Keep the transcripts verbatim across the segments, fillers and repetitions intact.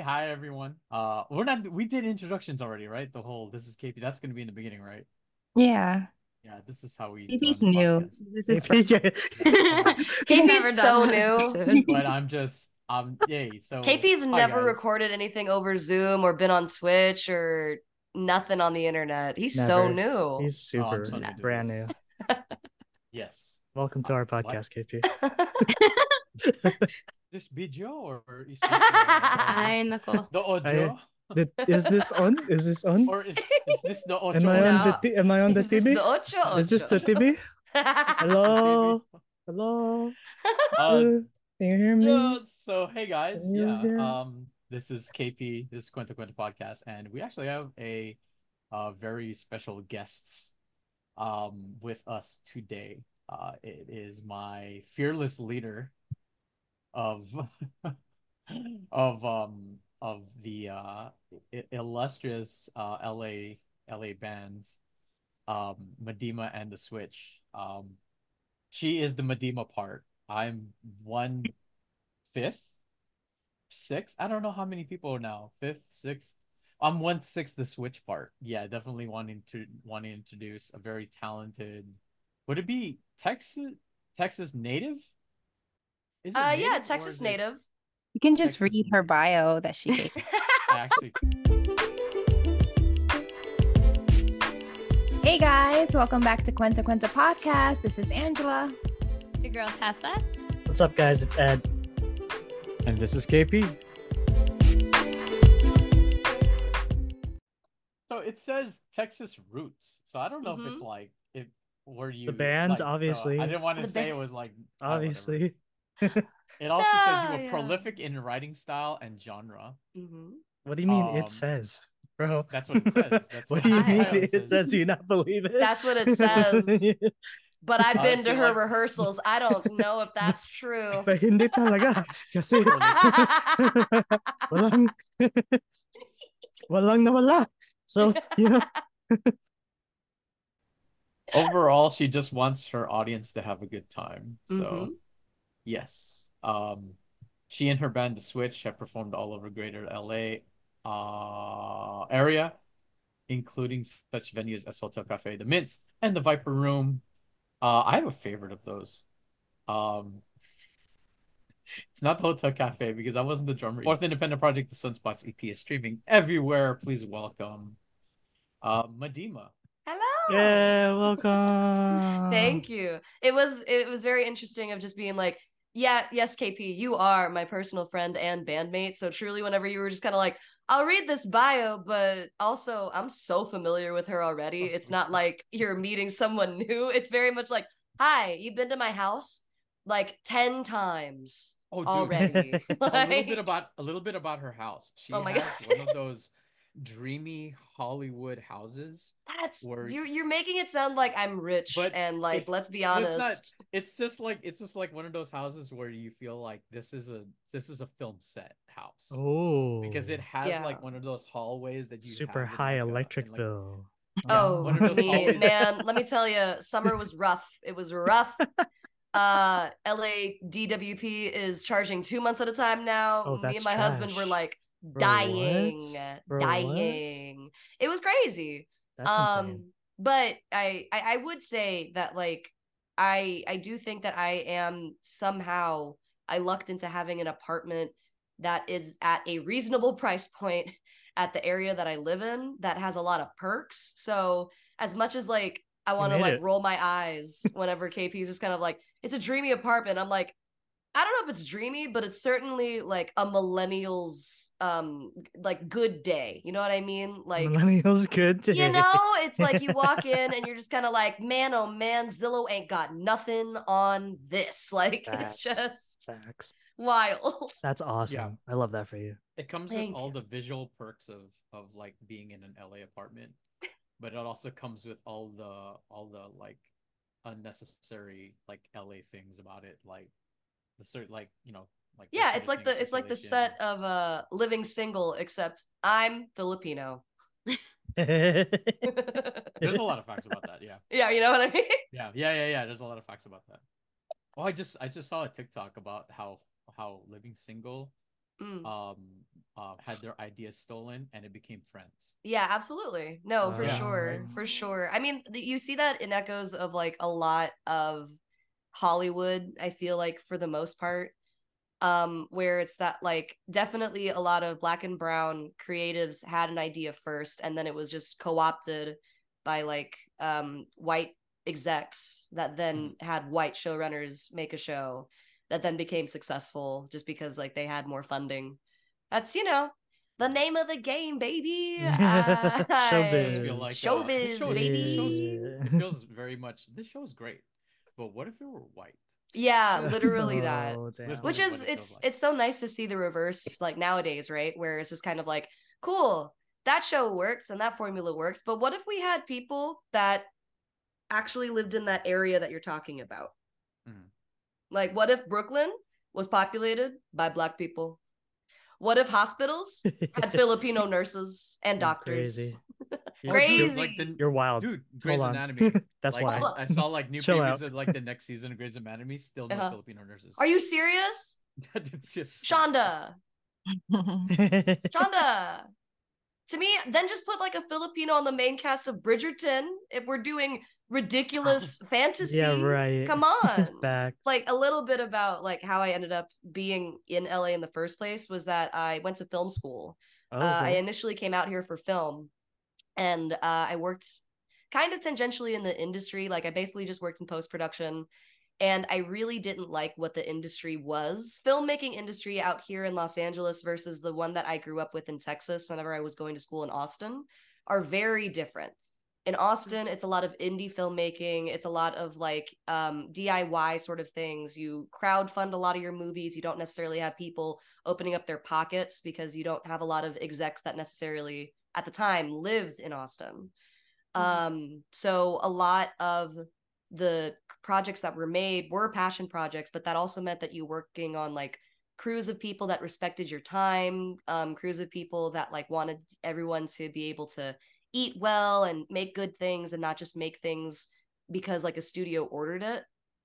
Hey, hi everyone. Uh, we're not. We did introductions already, right? The whole this is K P. That's going to be in the beginning, right? Yeah. Yeah, this is how we run Maybe's the new. podcast. This is Maybe, first. yeah. He's never K P's done so an new. episode. But I'm just um. Yay! So K P's hi never guys. recorded anything over Zoom or been on Twitch or nothing on the internet. He's so Never. new. He's Oh, I'm super so new to brand new. this. Yes. Welcome to Uh, our what? podcast, K P. This video or is this uh, Ay, nako. the audio? Did, is this on? Is this on? Or is is this the audio? Am I on the No. t- Am I on the Is this the T V? ocho Is this the ocho? T V? Hello? Hello? Uh, Uh, can you hear me? Yeah, so hey guys, Can you yeah. hear? Um, this is K P. This is Cuento Cuento podcast, and we actually have a uh very special guests um with us today. Uh, it is my fearless leader of of um of the uh i- illustrious uh L A L A bands, um Medima and the Switch. Um, she is the Medima part. I'm one fifth sixth. I don't know how many people are now. Fifth, sixth. I'm one sixth the Switch part. Yeah, definitely wanting to want to introduce a very talented. Would it be Texas Texas native? Is it Uh, native yeah, or Texas is it native. You can just Texas read her native? bio that she gave. I actually Hey guys, welcome back to Cuenta Cuenta Podcast. This is Angela. It's your girl Tessa. What's up, guys? It's Ed. and this is K P. So it says Texas Roots. So I don't know if it's Mhm. like if were you The band, like, so obviously. I didn't want to The say band. it was like oh, whatever. Obviously. It also says you No, were yeah. prolific in writing style and genre. Mhm. What do you mean Um, it says, bro? That's what it says. That's what what do you the mean bio it says. says? You not believe it? That's what it says. But I've Uh, been so to her like- rehearsals. I don't know if that's true. But hindi talaga. Kasi walang walang nawala. So, you know, Overall, she just wants her audience to have a good time. So, Mhm. yes. Um, she and her band, The Switch, have performed all over greater L A uh, area, including such venues as Hotel Cafe, The Mint, and the Viper Room. Uh, I have a favorite of those. Um, it's not the Hotel Cafe because I wasn't the drummer. Fourth independent project, The Sunspots E P, is streaming everywhere. Please welcome uh, Medima. Hello. yeah, welcome. Thank you. It was it was very interesting of just being like, yeah, yes, K P, you are my personal friend and bandmate. So truly, whenever you were just kind of like, I'll read this bio, but also I'm so familiar with her already. It's not like you're meeting someone new. It's very much like, hi, you've been to my house like ten times Oh, dude. already. a little bit Like, about a little bit about her house. She Oh my has God. one of those dreamy Hollywood houses. that's Where- you're you're making it sound like I'm rich But and like, if- let's be Well, honest. it's not. It's just like it's just like one of those houses where you feel like this is a this is a film set house Oh, because it has Yeah. like one of those hallways that you super have in, high like, a- electric in, like- bill. Yeah, Oh, one of those me, hallways- man, let me tell you, summer was rough. It was rough. Uh, L A D W P is charging two months at a time now. Oh, Me that's and my husband were trash. like Bro, dying, what? Bro, what? dying. It was crazy. That's um, insane. but I, I I would say that like I I do think that I am somehow I lucked into having an apartment that is at a reasonable price point at the area that I live in that has a lot of perks. So as much as like I want to made like it. roll my eyes whenever K P is just kind of like, it's a dreamy apartment, I'm like, I don't know if it's dreamy, but it's certainly like a millennial's um like good day. You know what I mean? Like, Millennials good too. you know, it's like you walk in and you're just kind of like, man, oh man, Zillow ain't got nothing on this. Like, Facts. it's just Facts. wild. That's awesome. I love that for you. It comes Thank with all you. the visual perks of of like being in an L A apartment, but it also comes with all the all the like unnecessary like L A things about it, like the certain like you know like Yeah, air it's like conditioning, the it's like the circulation. set of uh living single, except I'm Filipino. There's a lot of facts about that. Yeah, Yeah, you know what I mean? yeah, yeah, yeah, yeah. There's a lot of facts about that. Oh, I just I just saw a TikTok about how how living single Mm. um uh, had their ideas stolen and it became friends. Yeah, absolutely. No, for Yeah. sure. For sure. I mean, th- you see that in echoes of like a lot of Hollywood, I feel like for the most part. Um, where it's that like definitely a lot of black and brown creatives had an idea first, and then it was just co-opted by like um white execs that then had white showrunners make a show that then became successful just because like they had more funding. That's, you know, the name of the game, baby. I Showbiz. just feel like uh, Showbiz, this show is, baby. this show's, Yeah. it feels very much. This show is great, but what if it were white? Yeah, literally that. Oh, damn. Literally Which what is it feels it's like. it's so nice to see the reverse like nowadays, right? Where it's just kind of like, cool, that show works and that formula works, but what if we had people that actually lived in that area that you're talking about? Mhm. Like, what if Brooklyn was populated by black people? What if hospitals had Filipino nurses and You're doctors? Crazy. Or, You're- dude, Crazy. like the You're wild. dude, Grey's Hold on. Anatomy. That's like, why. I, I saw like new Chill previews out. of like the next season of Grey's Anatomy. Still no Uh-huh. Filipino nurses. Are you serious? It's just Shonda. Shonda. To me, then just put like a Filipino on the main cast of Bridgerton if we're doing ridiculous fantasy. Yeah, right. Come on. Facts. Like a little bit about like how I ended up being in L A in the first place was that I went to film school. Oh, uh, I cool. initially came out here for film, and uh, I worked kind of tangentially in the industry. Like I basically just worked in post production, and I really didn't like what the industry was. Filmmaking industry out here in Los Angeles versus the one that I grew up with in Texas whenever I was going to school in Austin are very different. In Austin, it's a lot of indie filmmaking. It's a lot of like um, D I Y sort of things. You crowdfund a lot of your movies. You don't necessarily have people opening up their pockets because you don't have a lot of execs that necessarily at the time lived in Austin. Um, so a lot of the projects that were made were passion projects, but that also meant that you were working on like crews of people that respected your time, um, crews of people that like wanted everyone to be able to eat well and make good things and not just make things because like a studio ordered it.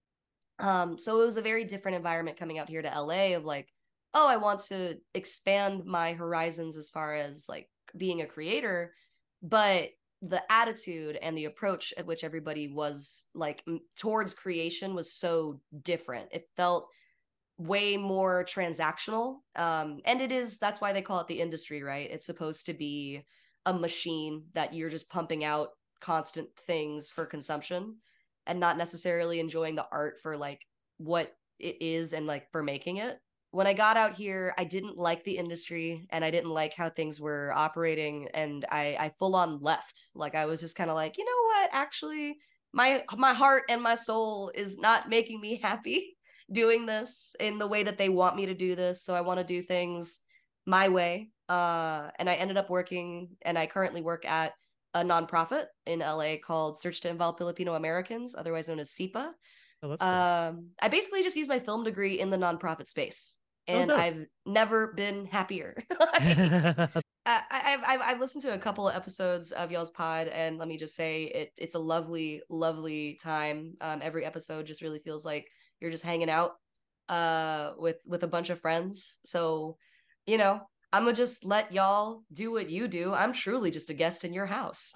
Um, so it was a very different environment coming out here to L A of like, oh, I want to expand my horizons as far as like being a creator, but the attitude and the approach at which everybody was like m- towards creation was so different. It felt way more transactional. Um, and it is, that's why they call it the industry, right? It's supposed to be a machine that you're just pumping out constant things for consumption and not necessarily enjoying the art for like what it is and like for making it. When I got out here, I didn't like the industry and I didn't like how things were operating, and I, I full on left. Like I was just kind of like, you know what? Actually, my my heart and my soul is not making me happy doing this in the way that they want me to do this. So I want to do things my way. Uh, and I ended up working, and I currently work at a nonprofit in L A called Search to Involve Filipino Americans, otherwise known as S I P A. Oh, that's cool. Um, I basically just used my film degree in the nonprofit space, and dope. I've never been happier. I, I, I've I've listened to a couple of episodes of y'all's pod, and let me just say it it's a lovely, lovely time. Um, every episode just really feels like you're just hanging out, uh, with with a bunch of friends. So, you know, I'm gonna just let y'all do what you do. I'm truly just a guest in your house.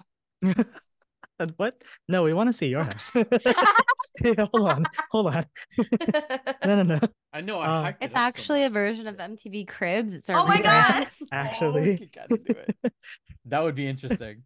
What? No, we want to see your house. Yeah, hold on, hold on. No, no, no. I know. I Um, hyped it It's up so actually a much. version of M T V Cribs. It's our Oh my God! rebrand. Actually. Oh, you gotta do it. That would be interesting.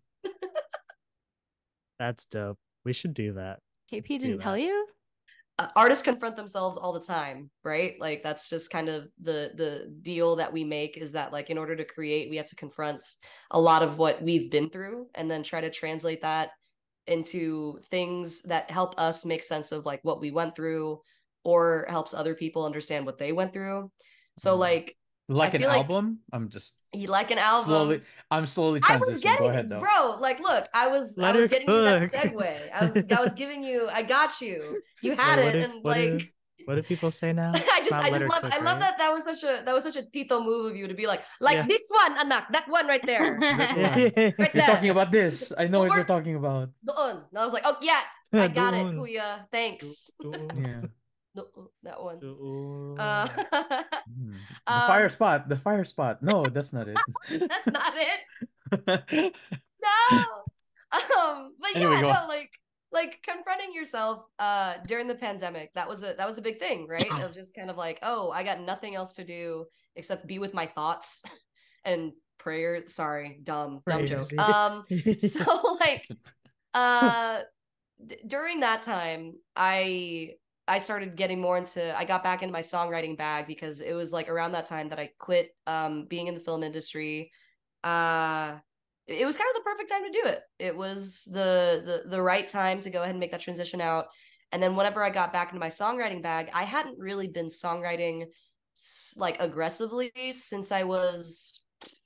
That's dope. We should do that. K P Let's do didn't tell that. you? Uh, artists confront themselves all the time, right? Like that's just kind of the the deal that we make, is that like in order to create, we have to confront a lot of what we've been through and then try to translate that into things that help us make sense of like what we went through, or helps other people understand what they went through. So Mhm. like Like an feel like- album. I'm just you like an album. slowly. I'm slowly I was transitioning. getting, Go ahead though. bro. Like, look, I was, Let I was her getting you that cook. segue. I was, I was giving you, I got you. You had Wait, it, what if- and what like, if- What do people say now? I It's just, not I let just her love, cook, I love right? that. That was such a, that was such a Tito move of you to be like, like Yeah. this one, anak, that one right there. Right Right You're there. talking about this. I know Well, what you're we're- talking about. Doon. And I was like, oh yeah, I got it, Doon. Kuya. Thanks. Doon. Yeah. No, that one. Oo. Uh, Hmm. The um, fire spot. The fire spot. No, that's not it. that's not it. No. Um, but Anyway, yeah, go no, on. like like confronting yourself uh during the pandemic, that was a that was a big thing, right? Of just kind of like, oh, I got nothing else to do except be with my thoughts and prayer. Sorry, dumb, dumb joke. Crazy. Um, so like uh d- during that time, I I started getting more into I got back into my songwriting bag because it was like around that time that I quit um being in the film industry. Uh it was kind of the perfect time to do it. It was the the the right time to go ahead and make that transition out. And then whenever I got back into my songwriting bag, I hadn't really been songwriting like aggressively since I was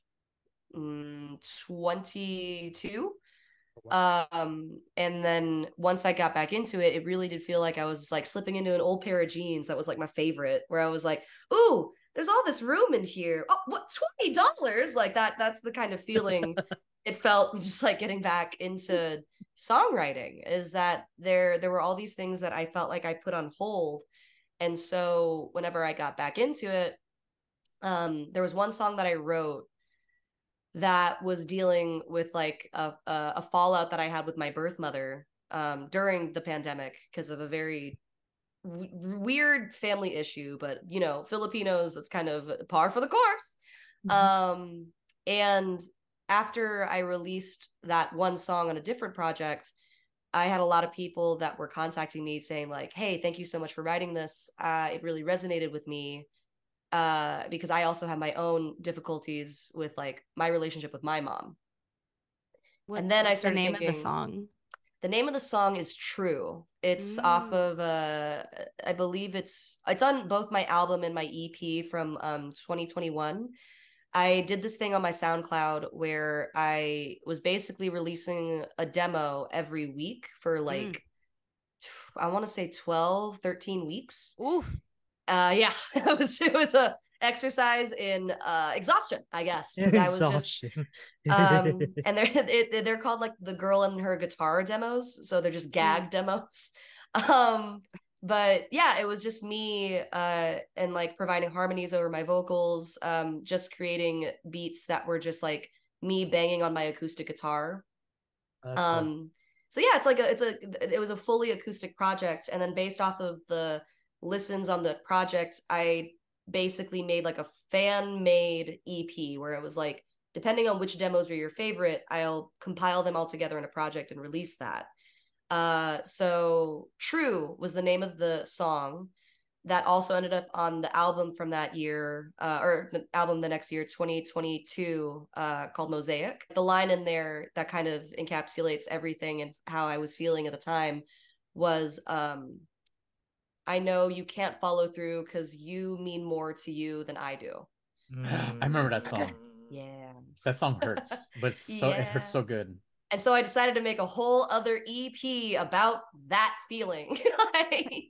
mm, twenty-two. Um, and then once I got back into it, it really did feel like I was like slipping into an old pair of jeans that was like my favorite, where I was like, ooh, there's all this room in here. Oh, what, twenty dollars? Like that, that's the kind of feeling it felt just like getting back into songwriting, is that there there were all these things that I felt like I put on hold. And so whenever I got back into it, um, there was one song that I wrote that was dealing with like a, a, a fallout that I had with my birth mother um, during the pandemic because of a very w- weird family issue. But you know, Filipinos, it's kind of par for the course. Mm-hmm. Um, and after I released that one song on a different project, I had a lot of people that were contacting me saying like, "Hey, thank you so much for writing this. Uh, it really resonated with me." Uh, because I also have my own difficulties with like my relationship with my mom. What, and then I what's the started name thinking, of the song? The name of the song is True. It's Mm. off of uh I believe it's it's on both my album and my E P from um twenty twenty-one. I did this thing on my SoundCloud where I was basically releasing a demo every week for like Mm. I want to say twelve, thirteen weeks. Ooh. Uh, yeah, it was it was a exercise in uh exhaustion, I guess, because I was just Exhaustion. um, and they're it, they're called like the girl and her guitar demos, so they're just gag Mm. demos. Um, but yeah, it was just me uh and like providing harmonies over my vocals, um, just creating beats that were just like me banging on my acoustic guitar. That's um cool. so yeah, it's like a it's a it was a fully acoustic project, and then based off of the listens on the project, I basically made like a fan made E P where it was like, depending on which demos were your favorite, I'll compile them all together in a project and release that. Uh so True was the name of the song that also ended up on the album from that year, uh, or the album the next year, twenty twenty-two, uh, called Mosaic. The line in there that kind of encapsulates everything and how I was feeling at the time was, um, I know you can't follow through because you mean more to you than I do. I remember that song. Yeah. That song hurts, but it's so it hurts Yeah. so good. And so I decided to make a whole other E P about that feeling. Like,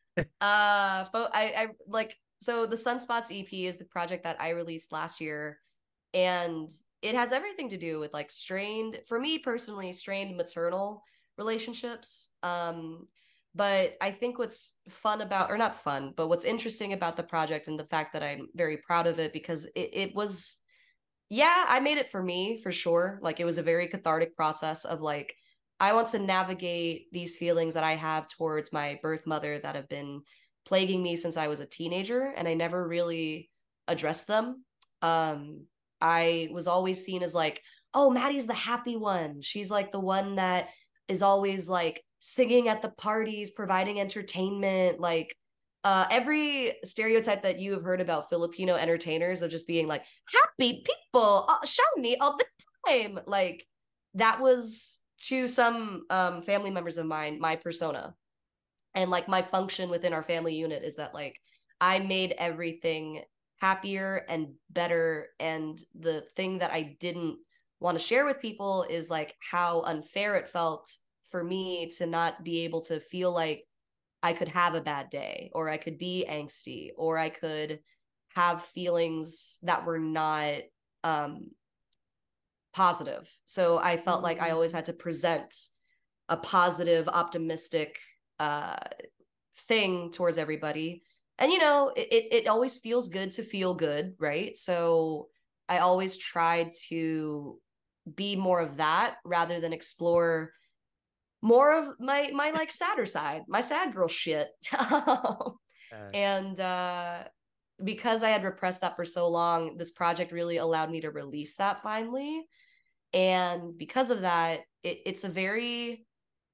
uh fo- I, I like so the Sunspots E P is the project that I released last year, and it has everything to do with like strained, for me personally, strained maternal relationships. Um but I think what's fun about, or not fun, but what's interesting about the project, and the fact that I'm very proud of it, because it, it was, yeah, I made it for me, for sure. Like, it was a very cathartic process of like, I want to navigate these feelings that I have towards my birth mother that have been plaguing me since I was a teenager, and I never really addressed them. Um, I was always seen as like, oh, Maddie's the happy one. She's like the one that is always like singing at the parties, providing entertainment, like uh, every stereotype that you have heard about Filipino entertainers of just being like happy people, uh, shiny all the time. Like, that was, to some um, family members of mine, my persona. And like my function within our family unit is that like I made everything happier and better. And the thing that I didn't want to share with people is like how unfair it felt for me to not be able to feel like I could have a bad day, or I could be angsty, or I could have feelings that were not um, positive. So I felt mm-hmm. like I always had to present a positive, optimistic, uh, thing towards everybody. And, you know, it, it, it always feels good to feel good, right? So I always tried to be more of that rather than explore more of my my like sadder side, my sad girl shit. And uh because I had repressed that for so long, this project really allowed me to release that finally. And because of that, it, it's a very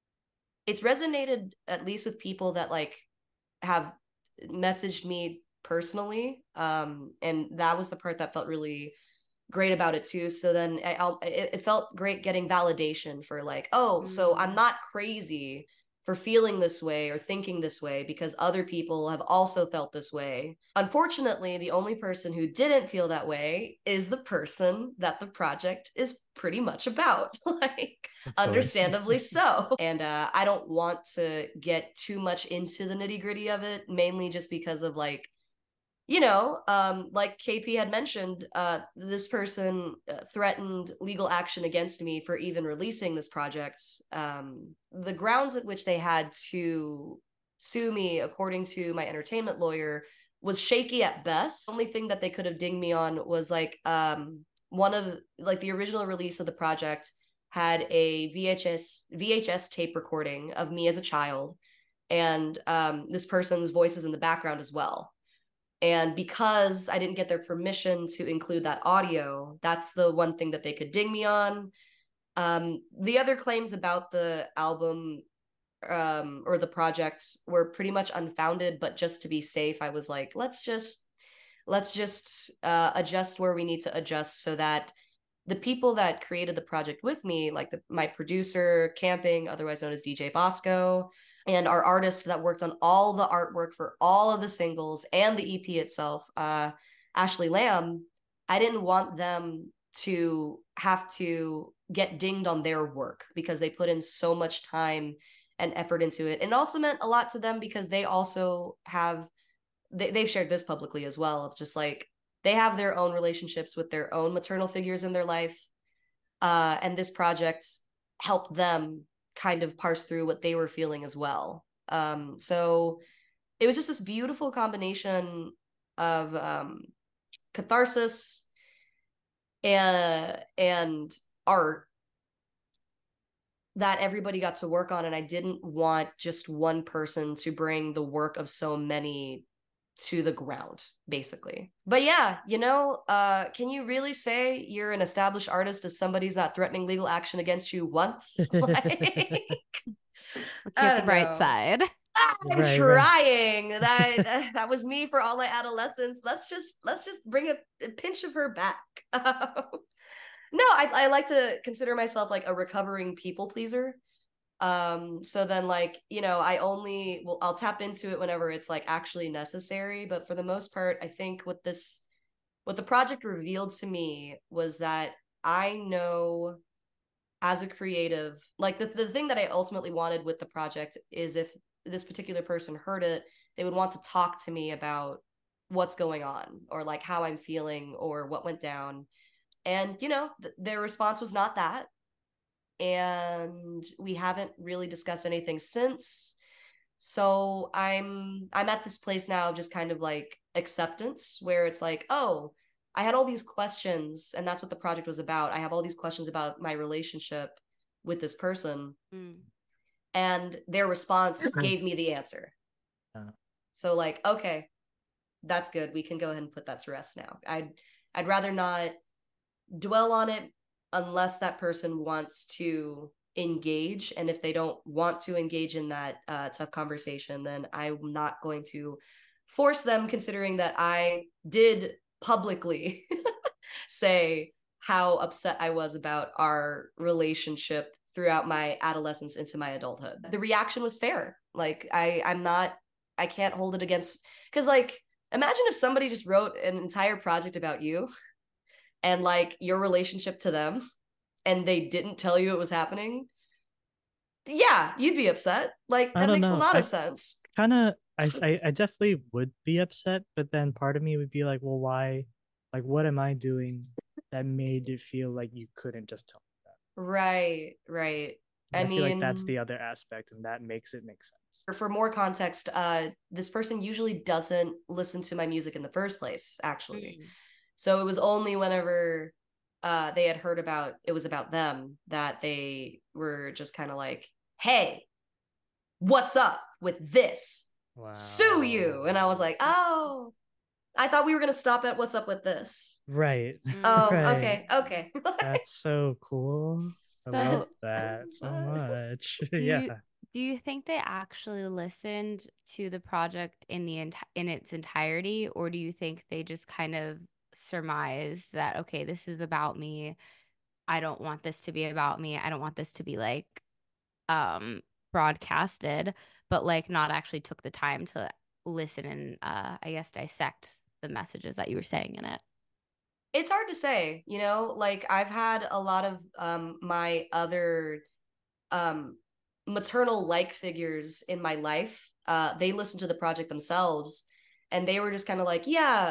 it's resonated at least with people that like have messaged me personally. Um and that was the part that felt really great about it too. So then I, I'll, it, it felt great getting validation for like, oh, Mm. so I'm not crazy for feeling this way or thinking this way because other people have also felt this way. Unfortunately, the only person who didn't feel that way is the person that the project is pretty much about. Like, Of course. understandably so. And uh, I don't want to get too much into the nitty gritty of it, mainly just because of like, you know, um, like K P had mentioned, uh, this person uh, threatened legal action against me for even releasing this project. Um, the grounds at which they had to sue me, according to my entertainment lawyer, was shaky at best. The only thing that they could have dinged me on was like um, one of like the original release of the project had a V H S V H S tape recording of me as a child, and um, this person's voice is in the background as well. And because I didn't get their permission to include that audio, that's the one thing that they could ding me on. Um, the other claims about the album um, or the project were pretty much unfounded, but just to be safe, I was like, let's just let's just uh, adjust where we need to adjust so that the people that created the project with me, like the, my producer, Camping, otherwise known as D J Bosco, and our artists that worked on all the artwork for all of the singles and the E P itself, uh, Ashley Lamb, I didn't want them to have to get dinged on their work because they put in so much time and effort into it. And it also meant a lot to them because they also have, they, they've shared this publicly as well, of just like, they have their own relationships with their own maternal figures in their life. Uh, and this project helped them kind of parse through what they were feeling as well. Um, so it was just this beautiful combination of um, catharsis and and art that everybody got to work on, and I didn't want just one person to bring the work of so many to the ground, basically. But yeah, you know, uh, can you really say you're an established artist if somebody's not threatening legal action against you once? Like, Look I at the don't bright know. side. I'm Right, right. trying. That, that that was me for all my adolescence. Let's just let's just bring a, a pinch of her back. No, I I like to consider myself like a recovering people pleaser. Um, so then like, you know, I only will I'll tap into it whenever it's like actually necessary. But for the most part, I think what this what the project revealed to me was that I know as a creative, like the, the thing that I ultimately wanted with the project is if this particular person heard it, they would want to talk to me about what's going on or like how I'm feeling or what went down. And, you know, th- their response was not that. And we haven't really discussed anything since. So I'm I'm at this place now of just kind of like acceptance where it's like, oh, I had all these questions, and that's what the project was about. I have all these questions about my relationship with this person, Mm. and their response gave me the answer. Uh. So like, okay, that's good. We can go ahead and put that to rest now. I'd I'd rather not dwell on it unless that person wants to engage. And if they don't want to engage in that uh, tough conversation, then I'm not going to force them, considering that I did publicly say how upset I was about our relationship throughout my adolescence into my adulthood. The reaction was fair. Like I, I'm not, I can't hold it against, because like, imagine if somebody just wrote an entire project about you and like your relationship to them and they didn't tell you it was happening. Yeah, you'd be upset. Like I that don't makes a know. lot I of sense. kind of, I, I, I definitely would be upset, but then part of me would be like, well, why? Like, what am I doing that made it feel like you couldn't just tell me that? Right, right. And I, I, feel like that's mean, the other aspect, and that makes it make sense. For more context, uh, this person usually doesn't listen to my music in the first place, actually. Mm. So it was only whenever uh, they had heard about it was about them that they were just kind of like, hey, what's up with this? Wow. Sue you. And I was like, oh, I thought we were going to stop at what's up with this. Right. Oh, Right. okay. Okay. That's so cool. I So- love that so much. Do Yeah. you, do you think they actually listened to the project in the enti- in its entirety, or do you think they just kind of surmised that, okay, this is about me. I don't want this to be about me. I don't want this to be like um broadcasted, but like not actually took the time to listen and uh I guess dissect the messages that you were saying in it. It's hard to say, you know, like I've had a lot of um my other um maternal like figures in my life. Uh they listened to the project themselves and they were just kind of like, yeah,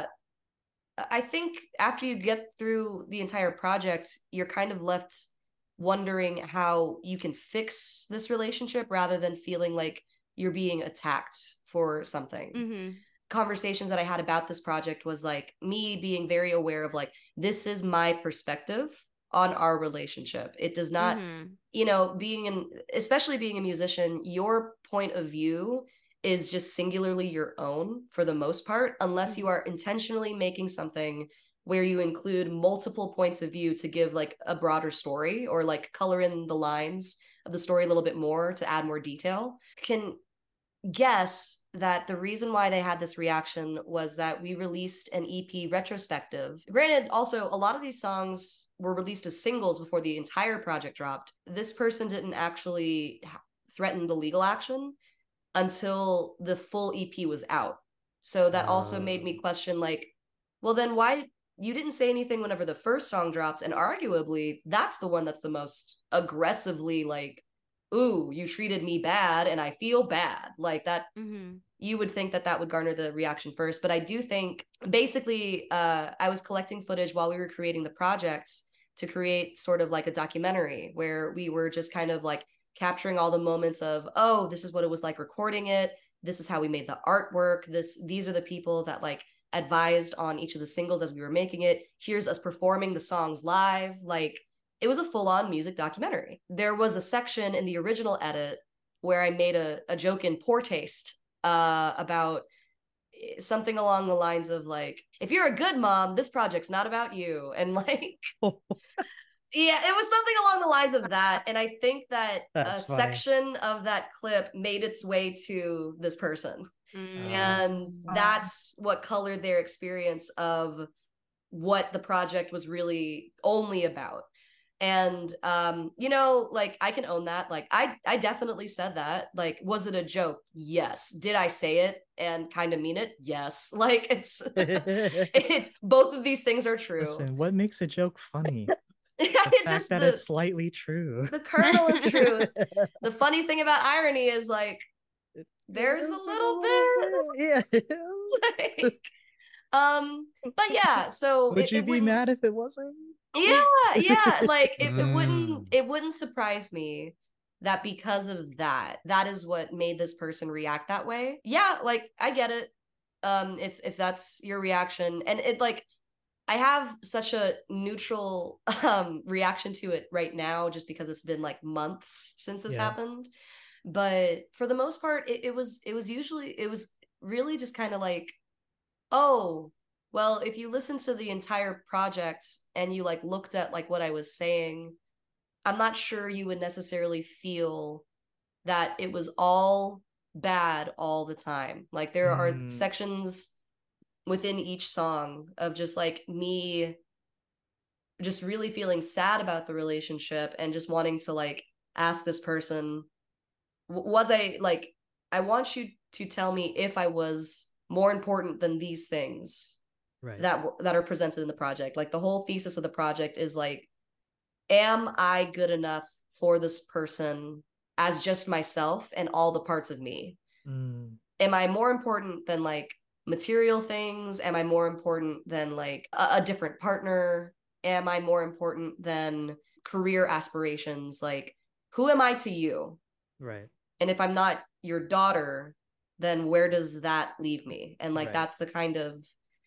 I think after you get through the entire project, you're kind of left wondering how you can fix this relationship rather than feeling like you're being attacked for something. Mm-hmm. Conversations that I had about this project was like me being very aware of like, this is my perspective on our relationship. It does not, Mm-hmm. you know, being an, especially being a musician, your point of view is just singularly your own for the most part, unless you are intentionally making something where you include multiple points of view to give like a broader story or like color in the lines of the story a little bit more to add more detail. Can guess that the reason why they had this reaction was that we released an E P retrospective. Granted, also, a lot of these songs were released as singles before the entire project dropped. This person didn't actually threaten the legal action until the full E P was out. So that also made me question, like, well, then why you didn't say anything whenever the first song dropped? And arguably, that's the one that's the most aggressively like, ooh, you treated me bad and I feel bad. Like that, Mm-hmm. you would think that that would garner the reaction first. But I do think basically uh, I was collecting footage while we were creating the project to create sort of like a documentary where we were just kind of like capturing all the moments of, oh, this is what it was like recording it. This is how we made the artwork. This, these are the people that like advised on each of the singles as we were making it. Here's us performing the songs live. Like, it was a full-on music documentary. There was a section in the original edit where I made a, a joke in poor taste uh, about something along the lines of like, if you're a good mom, this project's not about you. And like, yeah, it was something along the lines of that. And I think that That's a funny. section of that clip made its way to this person. Mm-hmm. And that's what colored their experience of what the project was really only about. And um you know, like I can own that. Like I I definitely said that. Like, was it a joke? Yes. Did I say it and kind of mean it? Yes. Like it's it both of these things are true. Listen, what makes a joke funny? The It's fact just that the, it's slightly true. the kernel of truth. The funny thing about irony is like there's a little bit Yeah. like, um but yeah, so Would it, you it be wouldn't- mad if it wasn't? yeah, yeah, like it, it Mm. wouldn't it wouldn't surprise me that because of that, that is what made this person react that way. Yeah, like I get it. Um if if that's your reaction, and it like I have such a neutral um reaction to it right now just because it's been like months since this Yeah. happened. But for the most part, it, it was it was usually it was really just kind of like, oh, well, if you listen to the entire project and you like looked at like what I was saying, I'm not sure you would necessarily feel that it was all bad all the time. Like there are Mm. sections within each song of just like me just really feeling sad about the relationship and just wanting to like ask this person, w- was I like, I want you to tell me if I was more important than these things Right. that w- that are presented in the project. Like the whole thesis of the project is like, am I good enough for this person as just myself and all the parts of me? Mm. Am I more important than like material things? Am I more important than like a, a different partner? Am I more important than career aspirations? Like, who am I to you? Right. And if I'm not your daughter, then where does that leave me? And like Right. that's the kind of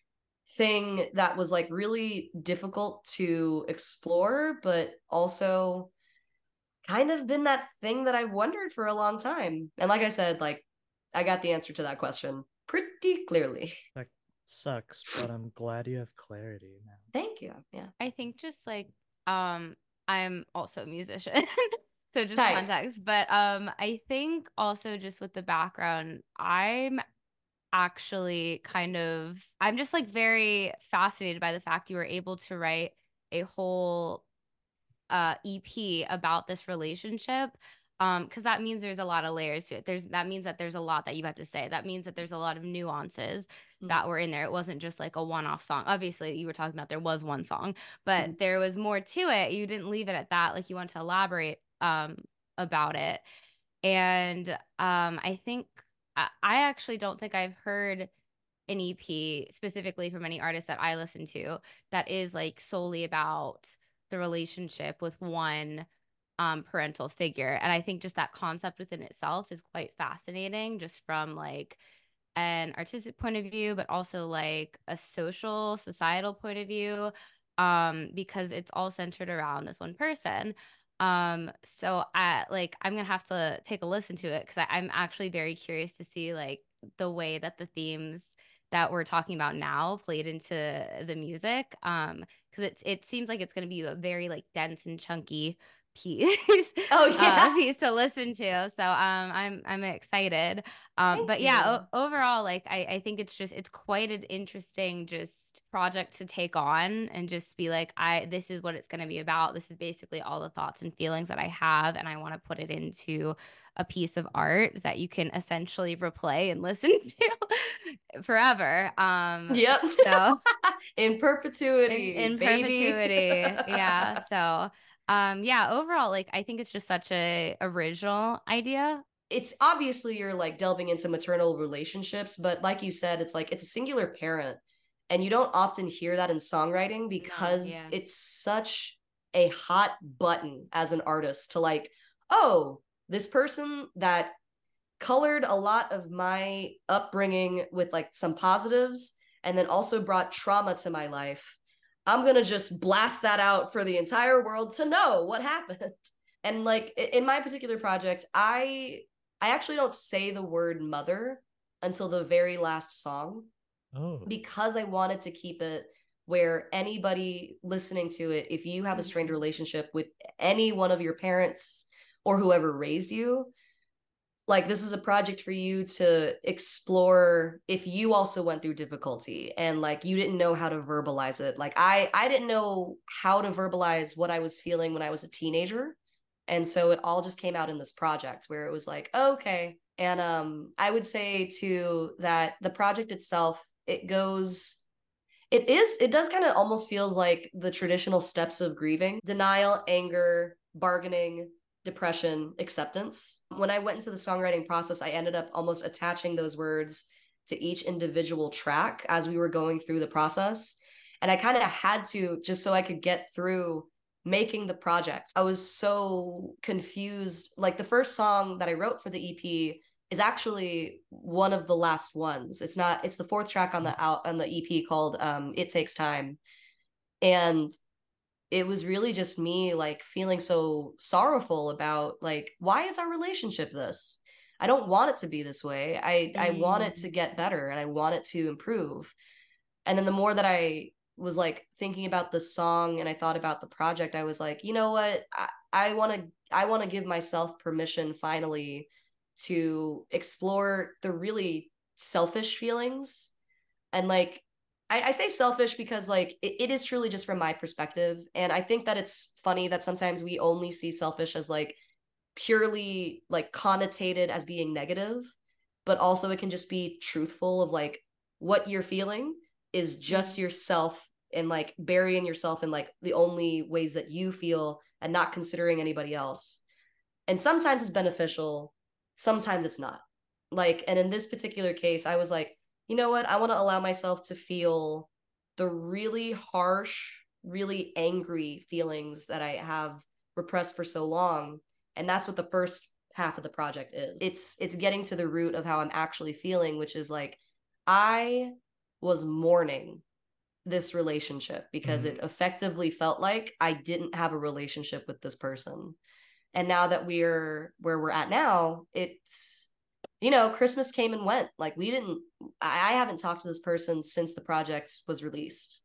thing that was like really difficult to explore, but also kind of been that thing that I've wondered for a long time. And like I said, like I got the answer to that question pretty clearly. That sucks, but I'm glad you have clarity now. Thank you. Yeah. I think just like um I'm also a musician. So just Tight. context. But um I think also just with the background, I'm actually kind of I'm just like very fascinated by the fact you were able to write a whole uh E P about this relationship. Um, because that means there's a lot of layers to it. There's that means that there's a lot that you have to say. That means that there's a lot of nuances that were in there. It wasn't just like a one-off song. Obviously, you were talking about there was one song, but Mhm. there was more to it. You didn't leave it at that. Like you want to elaborate um about it. And um I think I, I actually don't think I've heard an E P specifically from any artist that I listen to that is like solely about the relationship with one um, parental figure. And I think just that concept within itself is quite fascinating, just from like an artistic point of view, but also like a social, societal point of view, um, because it's all centered around this one person. Um, so I like I'm gonna have to take a listen to it because I'm actually very curious to see like the way that the themes that we're talking about now played into the music. Um, because it's it seems like it's gonna be a very like dense and chunky piece Oh yeah. uh piece to listen to. So um I'm I'm excited. Um Thank but yeah, you. o- overall like I I think it's just it's quite an interesting just project to take on and just be like I this is what it's going to be about. This is basically all the thoughts and feelings that I have and I want to put it into a piece of art that you can essentially replay and listen to forever. Um Yep. so In in, perpetuity, in baby. perpetuity. Yeah. So um yeah, overall, like I think it's just such a original idea. It's obviously you're like delving into maternal relationships, but like you said, it's like it's a singular parent. And you don't often hear that in songwriting because yeah. it's such a hot button as an artist to like, oh, this person that colored a lot of my upbringing with like some positives and then also brought trauma to my life. I'm going to just blast that out for the entire world to know what happened. And like in my particular project, I I actually don't say the word mother until the very last song Oh, because I wanted to keep it where anybody listening to it, if you have a strained Mhm. relationship with any one of your parents or whoever raised you, like this is a project for you to explore if you also went through difficulty and like you didn't know how to verbalize it. Like I I didn't know how to verbalize what I was feeling when I was a teenager. And so it all just came out in this project where it was like, okay. And um I would say too that the project itself, it goes it is it does kind of almost feels like the traditional steps of grieving: denial, anger, bargaining, depression, acceptance. When I went into the songwriting process, I ended up almost attaching those words to each individual track as we were going through the process. And I kind of had to just so I could get through making the project. I was so confused. Like the first song that I wrote for the E P is actually one of the last ones. It's not, it's the fourth track on the out on the E P called um It Takes Time. And it was really just me like feeling so sorrowful about like, why is our relationship this? I don't want it to be this way. I I want it to get better and I want it to improve. And then the more that I was like thinking about the song and I thought about the project, I was like, you know what? I, I want to I want to give myself permission finally to explore the really selfish feelings. And like I, I say selfish because like it, it is truly just from my perspective. And I think that it's funny that sometimes we only see selfish as like purely like connotated as being negative, but also it can just be truthful of like what you're feeling is just Mhm. yourself and like burying yourself in like the only ways that you feel and not considering anybody else. And sometimes it's beneficial, sometimes it's not. Like, and in this particular case, I was like, you know what? I want to allow myself to feel the really harsh, really angry feelings that I have repressed for so long. And that's what the first half of the project is. It's it's getting to the root of how I'm actually feeling, which is like I was mourning this relationship because Mhm. it effectively felt like I didn't have a relationship with this person. And now that we're where we're at now, it's, you know, Christmas came and went. Like we didn't, I, I haven't talked to this person since the project was released.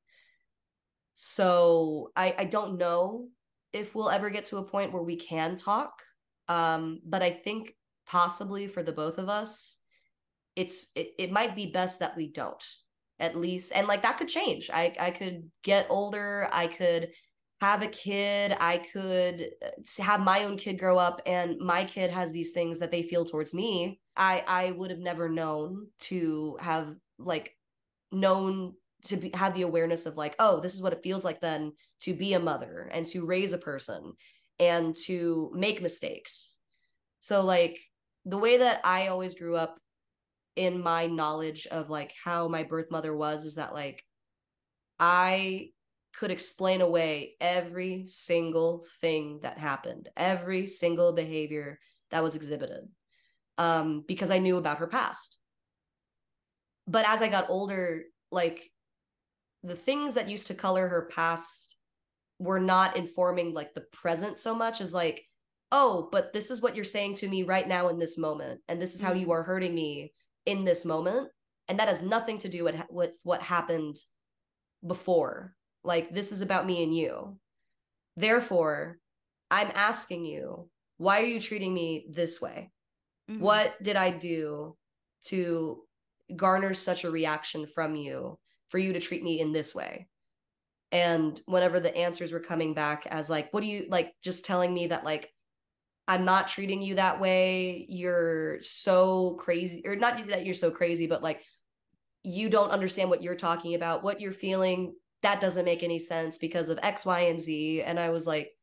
So I, I don't know if we'll ever get to a point where we can talk. Um, but I think possibly for the both of us, it's it, it might be best that we don't, at least. And like that could change. I I could get older, I could have a kid, I could uh, have my own kid grow up, and my kid has these things that they feel towards me. I I would have never known to have like known to be, have the awareness of like, oh, this is what it feels like then to be a mother and to raise a person and to make mistakes. So like the way that I always grew up in my knowledge of like how my birth mother was is that like I could explain away every single thing that happened, every single behavior that was exhibited, um, because I knew about her past. But as I got older, like the things that used to color her past were not informing like the present so much as like, oh, but this is what you're saying to me right now in this moment, and this is how you are hurting me in this moment, and that has nothing to do with, with what happened before. Like this is about me and you. Therefore, I'm asking you, why are you treating me this way? Mhm. What did I do to garner such a reaction from you for you to treat me in this way? And whenever the answers were coming back as like, what do you like, just telling me that like I'm not treating you that way, you're so crazy, or not that you're so crazy, but like you don't understand what you're talking about, what you're feeling, that doesn't make any sense because of X, Y, and Z. And I was like,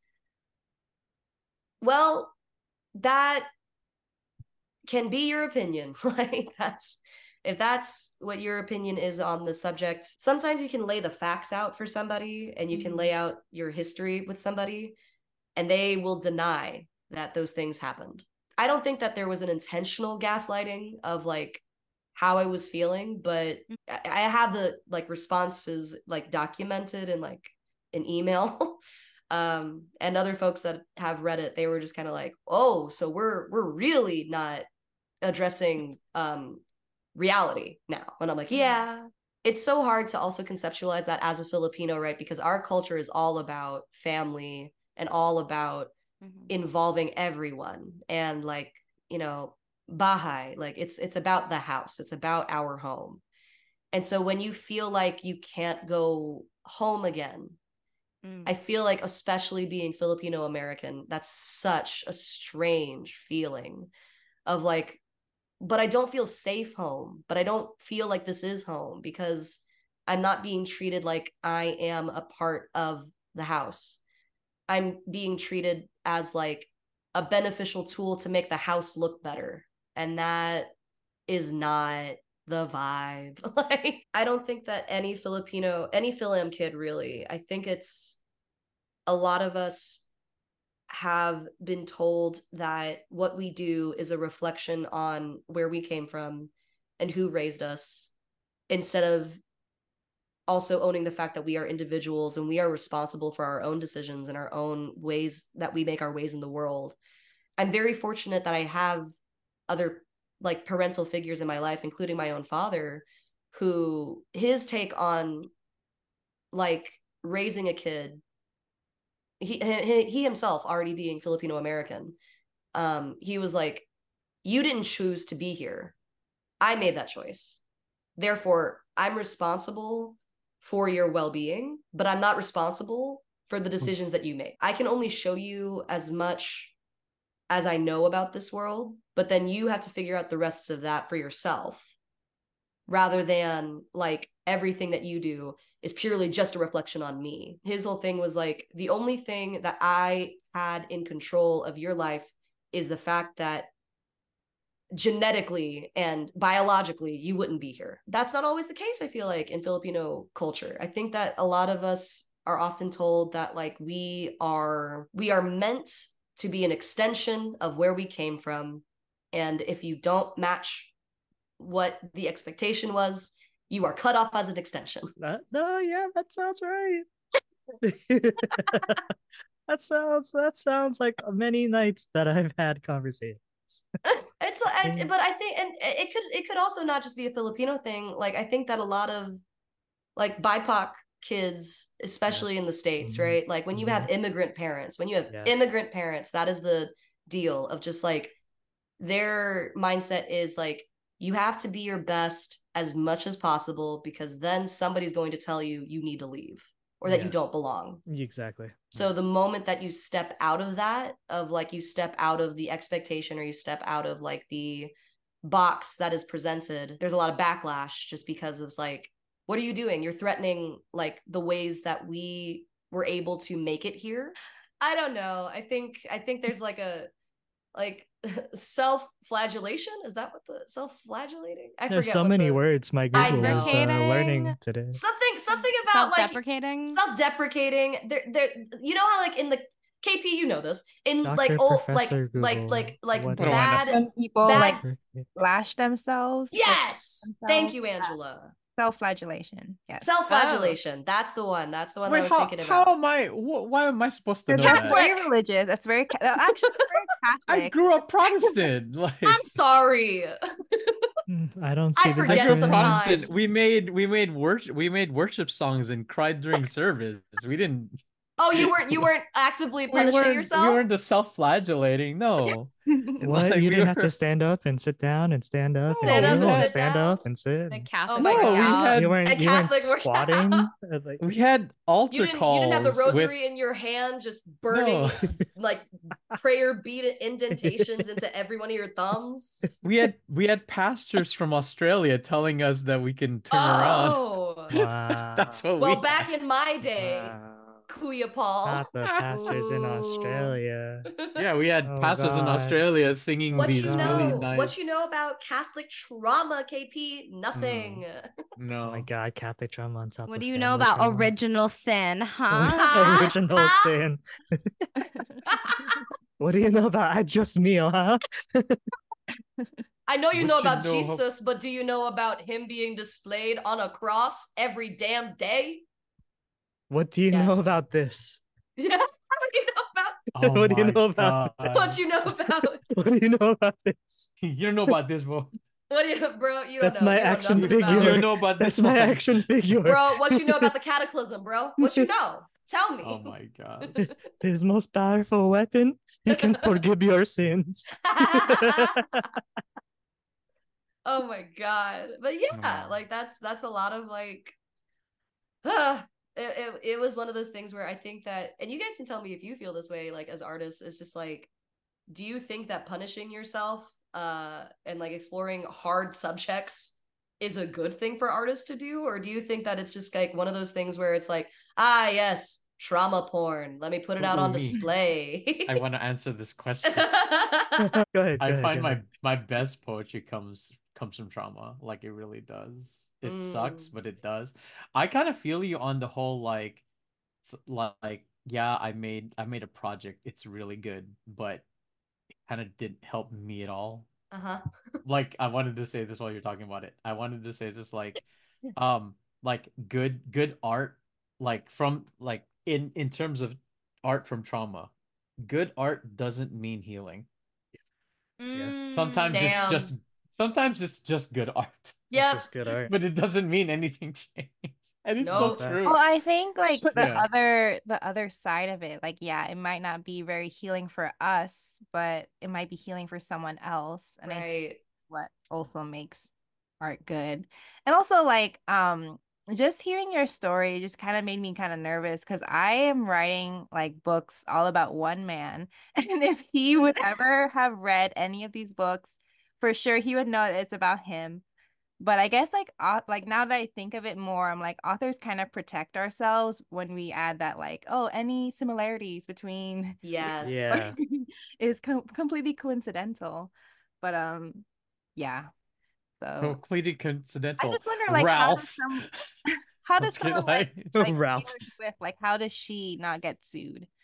well, that can be your opinion. Like that's, if that's what your opinion is on the subject, sometimes you can lay the facts out for somebody and you can Mhm. lay out your history with somebody and they will deny that those things happened. I don't think that there was an intentional gaslighting of like how I was feeling, but I I have the like responses like documented in like an email. Um, and other folks that have read it, they were just kind of like, oh, so we're we're really not addressing um reality now. And I'm like, yeah. It's so hard to also conceptualize that as a Filipino, right? Because our culture is all about family and all about Mhm. involving everyone, and like, you know, bahay, like it's it's about the house, it's about our home. And so when you feel like you can't go home again, Mm. I feel like, especially being Filipino American, that's such a strange feeling of like, but I don't feel safe home, but I don't feel like this is home because I'm not being treated like I am a part of the house. I'm being treated as like a beneficial tool to make the house look better. And that is not the vibe. Like, I don't think that any Filipino, any Fil-Am kid really, I think it's a lot of us have been told that what we do is a reflection on where we came from and who raised us, instead of also owning the fact that we are individuals and we are responsible for our own decisions and our own ways that we make our ways in the world. I'm very fortunate that I have other like parental figures in my life, including my own father, who his take on like raising a kid, he he, he himself already being Filipino American, um, he was like, you didn't choose to be here. I made that choice. Therefore, I'm responsible for your well-being, but I'm not responsible for the decisions that you make. I can only show you as much as I know about this world, but then you have to figure out the rest of that for yourself, rather than like everything that you do is purely just a reflection on me. His whole thing was like, the only thing that I had in control of your life is the fact that genetically and biologically you wouldn't be here. That's not always the case, I feel like, in Filipino culture. I think that a lot of us are often told that like we are we are meant to be an extension of where we came from. And if you don't match what the expectation was, you are cut off as an extension. That, no, yeah, that sounds right. That sounds that sounds like many nights that I've had conversations. It's I, but I think, and it could it could also not just be a Filipino thing. Like I think that a lot of like B I P O C kids, especially yeah. in the States, mm-hmm. right? Like when you mm-hmm. have immigrant parents, when you have yeah. immigrant parents, that is the deal of just like their mindset is like, you have to be your best as much as possible because then somebody's going to tell you you need to leave or that yeah. you don't belong. Exactly. So the moment that you step out of that, of like you step out of the expectation or you step out of like the box that is presented, there's a lot of backlash just because of like, what are you doing? You're threatening like the ways that we were able to make it here. I don't know. I think I think there's like a like self-flagellation. Is that what the self-flagellating? I There's forget. so many the, words my Google is uh, learning today. Something something about self-deprecating. like self-deprecating. There there you know how like in the K P, you know this. In Doctor like old like Professor like Google, like like what bad Some people bad like lash themselves. Yes. themselves. Thank you, Angela. Self-flagellation. Yes. Self-flagellation. Oh. That's the one. That's the one Wait, I was how, thinking about. How am I? Wh- why am I supposed to know That's that? very religious. That's very actually it's very Catholic. I grew up Protestant. Like I'm sorry. I don't see I the forget difference. sometimes. Protestant. We made we made worship we made worship songs and cried during service. We didn't. Oh, you weren't you weren't actively We punishing weren't, yourself? we weren't the self-flagellating. No. What? Like, you we didn't were... have to stand up and sit down and stand up No, stand and up kneel and and sit stand down? up and sit. The Oh Catholic my No, we God. had You weren't, A you weren't Catholic squatting. uh, like, we had altar You didn't, calls. you didn't have the rosary with... in your hand, just burning No. like prayer bead indentations into every one of your thumbs. We had we had pastors from Australia telling us that we can turn Oh. around. Wow. That's what Well, we back had. in my day, Wow. Kuya Paul. Not the pastors in Ooh. Australia. Yeah, we had Oh, pastors in God. Australia singing What these you really know? nice. What you know about Catholic trauma, K P? Nothing. No. Oh my God, Catholic trauma on top What of do you know family about trauma. original sin, huh? Original sin. What do you know about I Just Meal, huh? I know you What know you about know- Jesus, but do you know about him being displayed on a cross every damn day? What do you Yes. know about this? Yeah. What do you know about? Oh What do you my know about God. What you know about? What do you know about this? You don't know about this, bro. What do you, bro? You don't That's know. my You know action nothing figure. about- You don't know about this. That's my one. action figure. Bro, what you know about the cataclysm, bro? What you know? Tell me. Oh my God. His most powerful weapon, he can forgive your sins. Oh my God. But yeah, Oh. like that's that's a lot of like uh, it, it, it was one of those things where I think that, and you guys can tell me if you feel this way, like as artists, it's just like, do you think that punishing yourself uh and like exploring hard subjects is a good thing for artists to do? Or do you think that it's just like one of those things where it's like, ah yes, trauma porn, let me put it out Ooh, on me. display? I want to answer this question. Go ahead. Go I ahead, find go my ahead. my best poetry comes comes from trauma. Like it really does. It sucks, Mm. but it does. I kind of feel you on the whole like s- like yeah, I made I made a project. It's really good, but it kind of didn't help me at all. Uh-huh. Like I wanted to say this while you're talking about it. I wanted to say this like um like good good art like from like in in terms of art from trauma. Good art doesn't mean healing. Mm, Sometimes it's Damn. just sometimes it's just good art. It's Yep. just good art. But it doesn't mean anything changed. And it's Nope. so true. Well, I think like the Yeah. other the other side of it, like yeah, it might not be very healing for us, but it might be healing for someone else. And I think Right. that's what also makes art good. And also like um just hearing your story just kind of made me kind of nervous because I am writing like books all about one man. And if he would ever have read any of these books, for sure he would know that it's about him. But I guess like au- like now that I think of it more, I'm like authors kind of protect ourselves when we add that like, oh, any similarities between Yes. Yeah. is com- completely coincidental. But um yeah. So Completely I coincidental. just wonder like how does Ralph. some how does Let's get someone like like like Ralph. Taylor Swift, like how does she not get sued?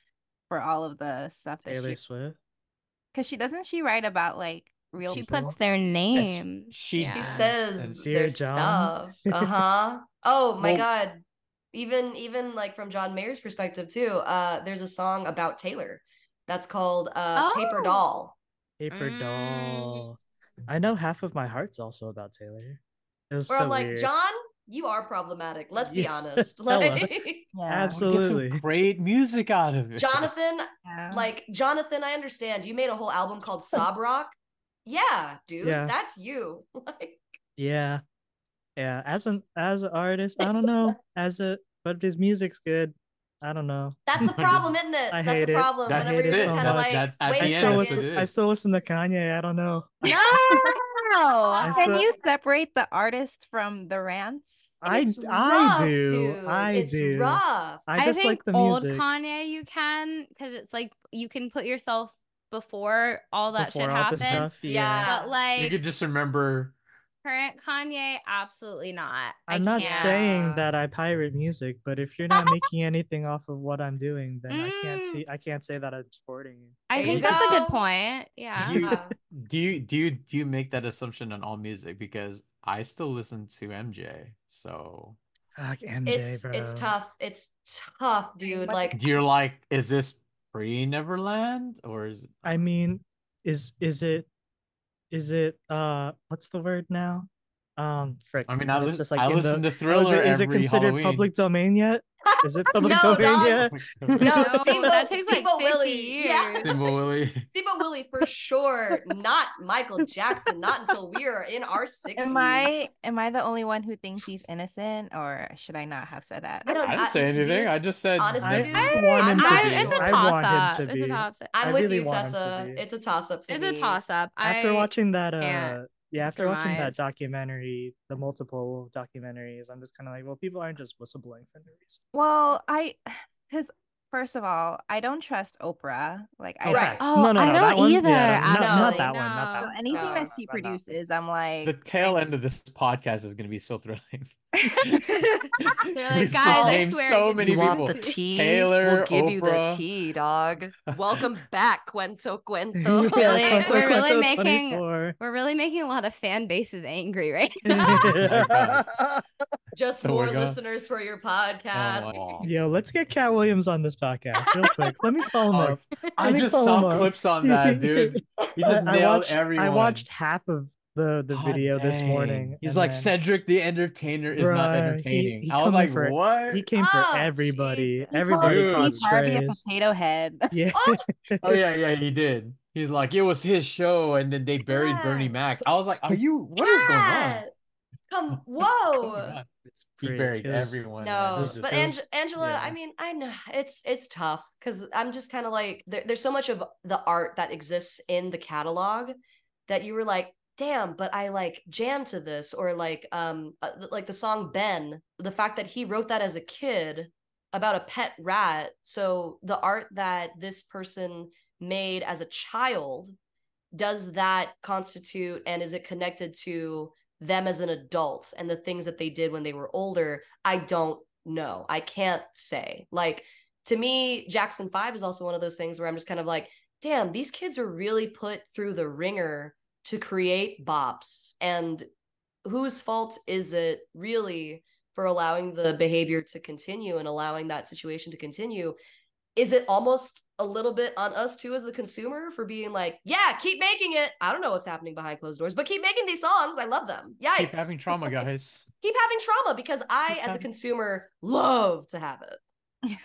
for all of the stuff that Taylor she, Swift. because she doesn't she write about like real She people? puts their Yeah, name. she, she Yeah. She does, says and Dear their John. stuff. Uh-huh. Oh my Well- god. Even even like from John Mayer's perspective too, uh, there's a song about Taylor that's called uh Paper Oh. Doll. Paper Mm. Doll. I know half of my heart's also about Taylor. It was Where so I'm like, weird. John, you are problematic. Let's be Yeah, honest. hella. Like Yeah. we get some Absolutely. great music out of it. Jonathan, Yeah. like Jonathan, I understand. You made a whole album called Sob Rock. Yeah, dude, Yeah. that's you. Like, Yeah. Yeah. As an as an artist, I don't know. As a but his music's good. I don't know. that's the problem, isn't it? I That's hate the it. problem. That's Whenever you're it just so kind of much. like, That's- at wait the I a end, still that's second. what listen it I is. still listen to Kanye. I don't know. No. Can still- you separate the artist from the rants? I It's I rough, do. dude. I it's do. rough. I I just think like the old music. Kanye you can, because it's like you can put yourself before all that Before shit all the happened. stuff. Yeah. Yeah. But You like could just remember. current Kanye, absolutely not. I'm I not can't. saying Yeah. that I pirate music, but if you're not making anything off of what I'm doing, then I can't Mm. see I can't say that I'm supporting you. I There you think that's a good go. point. Yeah. You, Yeah. do you do you do you make that assumption on all music? Because I still listen to M J. So Fuck M J, It's bro. it's tough. It's tough, dude. What- Like, do you're like, is this pre Neverland or is I mean, is is it is it uh what's the word now? Um frick. I mean, I, It's lis- just like I in the- listen to Oh, is Thriller it, is it every considered Halloween. public domain yet? Is it public No, domain dog. yet? no, No, Steamboat, that takes like Steamboat fifty Willie. Yeah. years. Steamboat Willie. Steamboat Willie for sure. Not Michael Jackson. Not until we are in our sixties. Am I am I the only one who thinks he's innocent, or should I not have said that? I don't- I didn't say I- anything. dude, I just said honestly, I, dude, I want him I'm to not be. sure. It's a I toss want him up. to It's be. a toss up. I'm I with really you, want him to Tessa. be. It's a toss up to It's me. a toss up. After I watching that uh can't yeah, after watching that surmise. documentary, the multiple documentaries, I'm just kind of like, well, people aren't just whistleblowing for no reason. Well, I because first of all, I don't trust Oprah. Like I Oh, Right. facts. Oh, no, no, I no, don't that one. either, Yeah, no, not, actually, not that one. Not no. that so one. anything No. that she Not that one. produces, I'm like the tail I- end of this podcast is going to be so thrilling. They're like, We just guys, I named swear. so it many gets You want people. the juicy." tea? Taylor, we'll give you the Oprah. tea, dog. Welcome back, Cuento Cuento. Yeah, Really- Cuento we're really Cuento making- twenty-four. We're really making a lot of fan bases angry right Oh my now. Just So more we're gonna- listeners for your podcast. Oh. Yo, let's get Cat Williams on this podcast real quick. Let me call him Oh, up. I Let me just call saw him up. clips on that, dude. He just I, I nailed watched, everyone. I watched half of the the God video this dang. morning. He's and like, then- Cedric the Entertainer is not Bruh, he- entertaining. he I was coming like, for- what? He came for Oh, everybody. Jesus. he Everybody Dude. caught Steve Harvey a strays. potato head. Yeah. Oh yeah, yeah, he did. He's like, it was his show, and then they buried Bernie God. Mac. I was like, are you? What is going on? God. Come, What's going whoa. on? It's He pretty- buried it was- everyone. man. No, It was It but just- was- Ange- Angela, yeah. I mean, I know it's it's tough because I'm just kind of like there, there's so much of the art that exists in the catalog that you were like, damn, but I like jam to this, or like um uh, like the song Ben, the fact that he wrote that as a kid about a pet rat. So the art that this person made as a child, does that constitute, and is it connected to them as an adult and the things that they did when they were older? I don't know. I can't say. Like, to me, Jackson five is also one of those things where I'm just kind of like, damn, these kids are really put through the ringer to create bops. And whose fault is it really for allowing the behavior to continue and allowing that situation to continue? Is it almost a little bit on us too as the consumer for being like, yeah, keep making it. I don't know what's happening behind closed doors, but keep making these songs. I love them. Yikes. keep having trauma, guys. Keep having trauma because I, Keep as a having- consumer, love to have it.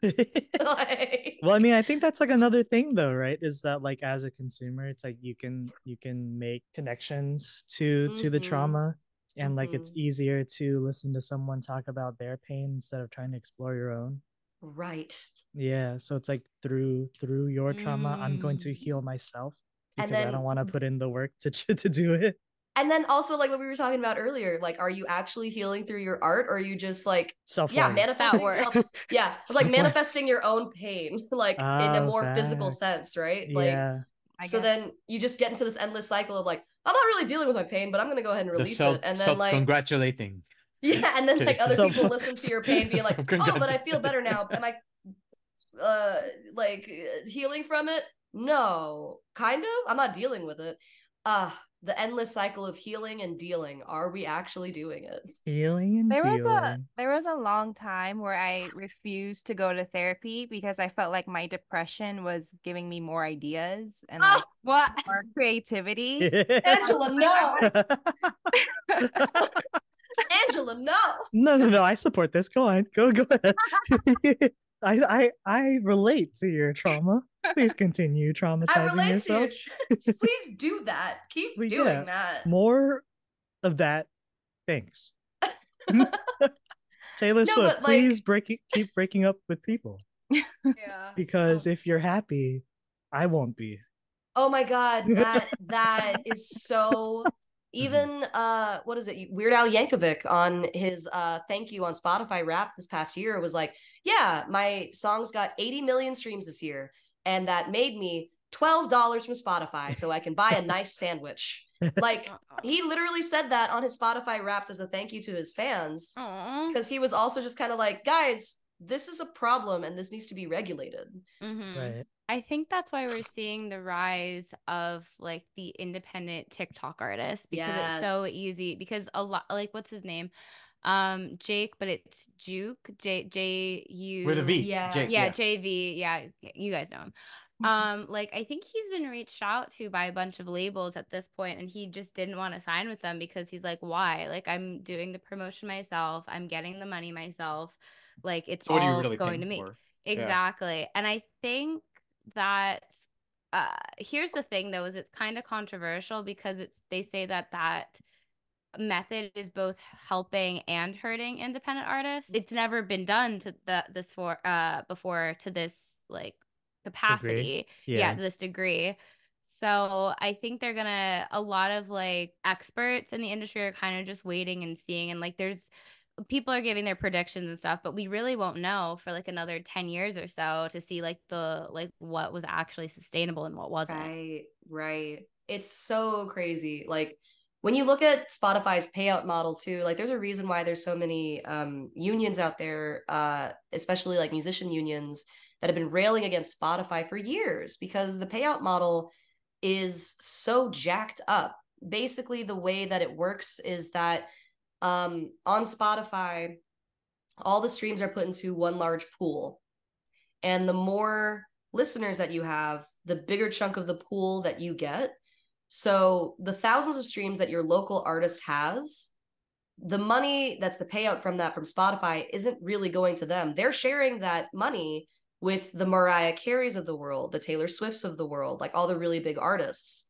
Like, Well, I mean, I think that's like another thing though, right? Is that like as a consumer, it's like you can you can make connections to to the Mhm. trauma, and like it's Mhm. easier to listen to someone talk about their pain instead of trying to explore your own. right. Yeah, so it's like through through your trauma, I'm going to Mm. heal myself And because I then- don't want to put in the work to to do it. And then also, like what we were talking about earlier, like, are you actually healing through your art, or are you just like, Self yeah, love. manifesting work. self, yeah, it's like Self-worth. manifesting your own pain, like in a Oh, more physical facts. sense, right? Like, Yeah, I so guess. then you just get into this endless cycle of like, I'm not really dealing with my pain, but I'm gonna go ahead and The release self, it, and then self like, congratulating. yeah, and then Just like kidding. other Self- people listen to your pain, being like, oh, but I feel Self-congratulating. better now. Am I? uh like healing from it? No. Kind of. I'm not dealing with it. Uh the endless cycle of healing and dealing. Are we actually doing it? Healing and There was a dealing. there was a long time where I refused to go to therapy because I felt like my depression was giving me more ideas and like What? more creativity. Angela, no. Angela, no. No, no, no. I support this. Go on. Go, go ahead. I, I, I relate to your trauma. Please continue I traumatizing relate yourself. to you. Please do that. Keep Please, doing yeah. that. More of that. Thanks. Taylor No, Swift, but, like- please break it, keep breaking up with people Yeah. because if you're happy, I won't be. Oh my god, that that is so even uh what is it? Weird Al Yankovic on his uh thank you on Spotify rap this past year was like, yeah, my songs got eighty million streams this year, and that made me twelve dollars from Spotify so I can buy a nice sandwich. Like he literally said that on his Spotify Wrapped as a thank you to his fans Aw. because he was also just kind of like, guys, this is a problem and this needs to be regulated. Mhm. Right. I think that's why we're seeing the rise of like the independent TikTok artists because it's so Yes. easy because a lot like what's his name? Um Jake, but it's Juke, J J U With a V. Yeah. Jake, Yeah, yeah. J V. Yeah, you guys know him. Um, like I think he's been reached out to by a bunch of labels at this point, and he just didn't want to sign with them because he's like, why? Like I'm doing the promotion myself, I'm getting the money myself. Like it's So what are you all really going to paying me. for? Yeah. Exactly. And I think that uh here's the thing though, is it's kind of controversial because it's they say that that method is both helping and hurting independent artists. It's never been done to the this for uh before to this like capacity. Yeah, Yeah. to this degree. So I think they're gonna a lot of like experts in the industry are kind of just waiting and seeing, and like there's people are giving their predictions and stuff, but we really won't know for like another ten years or so to see like the like what was actually sustainable and what wasn't. Right, right. It's so crazy. Like when you look at Spotify's payout model too, like there's a reason why there's so many um unions out there, uh, especially like musician unions that have been railing against Spotify for years because the payout model is so jacked up. Basically, the way that it works is that um on Spotify, all the streams are put into one large pool. And the more listeners that you have, the bigger chunk of the pool that you get. So the thousands of streams that your local artist has, the money that's the payout from that from Spotify isn't really going to them. They're sharing that money with the Mariah Careys of the world, the Taylor Swifts of the world, like all the really big artists.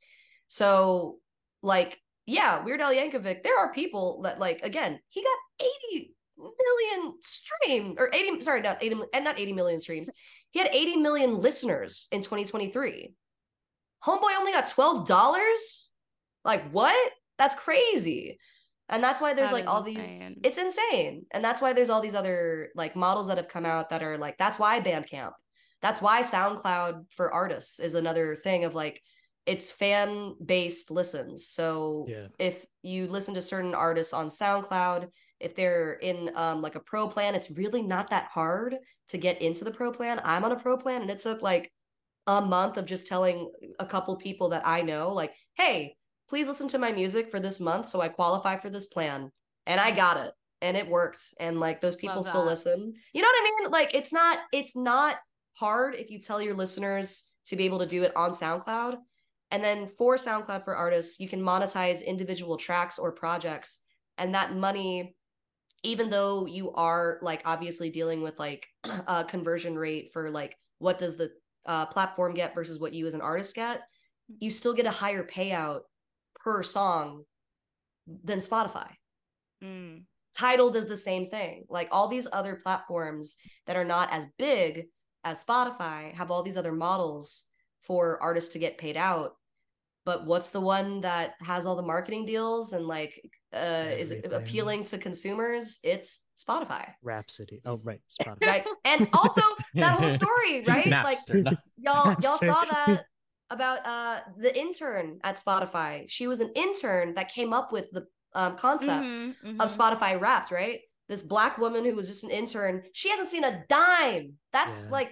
So like, yeah, Weird Al Yankovic, there are people that like, again, he got eighty million streams or eighty, sorry, not eighty, and not eighty million streams. He had eighty million listeners in twenty twenty-three. Homeboy only got twelve dollars? Like, what? That's crazy. And that's why there's That like is all these, insane. it's insane. And that's why there's all these other like models that have come out that are like, that's why Bandcamp, that's why SoundCloud for artists is another thing of like, it's fan based listens. So Yeah. if you listen to certain artists on SoundCloud, if they're in um, like a pro plan, it's really not that hard to get into the pro plan. I'm on a pro plan and it took like a month of just telling a couple people that I know, like, hey, please listen to my music for this month so I qualify for this plan. And I got it. And it works. And like those people Love still that. listen. You know what I mean? Like it's not, it's not hard if you tell your listeners to be able to do it on SoundCloud. And then for SoundCloud for artists, you can monetize individual tracks or projects. And that money, even though you are like obviously dealing with like a conversion rate for like what does the uh, platform get versus what you as an artist get, you still get a higher payout per song than Spotify. Mm. Tidal does the same thing. Like all these other platforms that are not as big as Spotify have all these other models for artists to get paid out. But what's the one that has all the marketing deals and like uh, is Everything. appealing to consumers? It's Spotify. Rhapsody. Oh, right. Spotify. Right. And also that whole story, right? Like Napster. No. y'all y'all Napster. saw that about uh the intern at Spotify. She was an intern that came up with the um, concept Mhm, of mhm. Spotify Wrapped, right? This black woman who was just an intern. She hasn't seen a dime. That's Yeah. like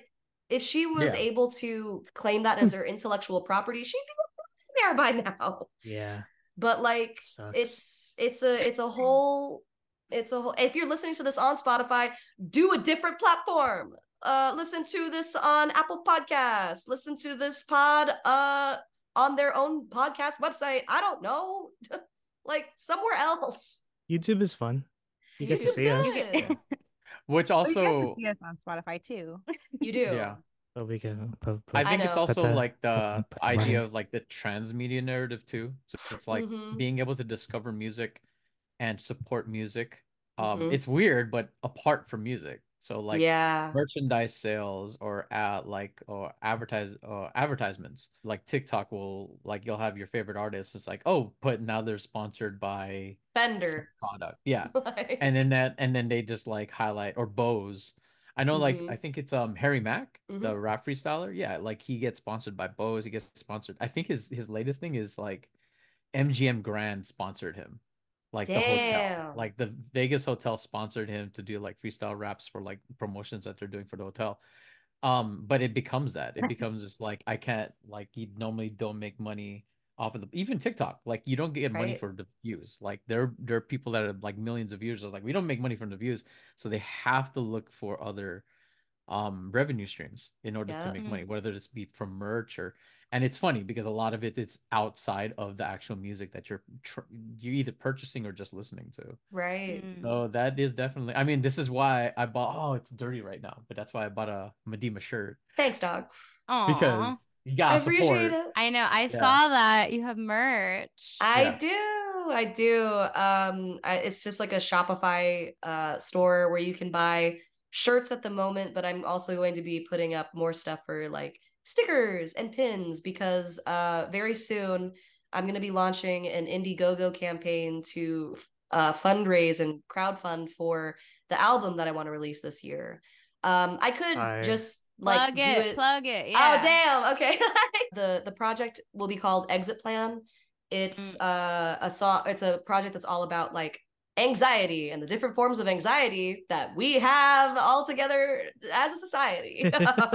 If she was Yeah. able to claim that as her intellectual property, she'd be there by now. Yeah. But like, Sucks. it's it's a it's a whole it's a whole. If you're listening to this on Spotify, do a different platform. Uh, listen to this on Apple Podcasts. Listen to this pod uh on their own podcast website. I don't know, like somewhere else. YouTube is fun. You get to YouTube's see us. good. Yeah. Which Oh, you guys can also, see us on Spotify too. You do. yeah. So we can put, I put- think it's know. also Put the- like the put the- put the idea money. of like the transmedia narrative too. So it's like Mhm. being able to discover music and support music. Um, Mhm. it's weird, but apart from music. So like yeah. merchandise sales or uh, like or advertise or advertisements. Like TikTok will like you'll have your favorite artist. It's like, oh, but now they're sponsored by some Fender. product. Yeah. Like- And then that and then they just like highlight or Bose. I know like Mhm. I think it's um Harry Mack, the Mhm. rap freestyler. Yeah, like he gets sponsored by Bose. He gets sponsored. I think his his latest thing is like M G M Grand sponsored him. Like the hotel. Damn. Like the Vegas hotel sponsored him to do like freestyle raps for like promotions that they're doing for the hotel. Um, but it becomes that. It becomes just like I can't like you normally don't make money off of the even TikTok. Like you don't get money Right. for the views. Like there there are people that have like millions of views. Are like we don't make money from the views, so they have to look for other um revenue streams in order to Yeah. make money, whether it's be from merch or and it's funny because a lot of it it's outside of the actual music that you're tr- you're either purchasing or just listening to. Right. Mm. So that is definitely. I mean, this is why I bought. Oh, it's dirty right now, but that's why I bought a Medema shirt Thanks, dog. Aw. because you gotta I appreciate support. it. I know. I Yeah. saw that you have merch. I Yeah. do. I do. Um, I, it's just like a Shopify uh store where you can buy shirts at the moment, but I'm also going to be putting up more stuff for like stickers and pins because uh very soon I'm going to be launching an Indiegogo campaign to uh fundraise and crowdfund for the album that I want to release this year. Um, I could Fire. just like plug do it, it. plug it. Yeah. Oh damn! Okay. the the project will be called Exit Plan. It's Mm. uh, a song. It's a project that's all about like anxiety and the different forms of anxiety that we have all together as a society.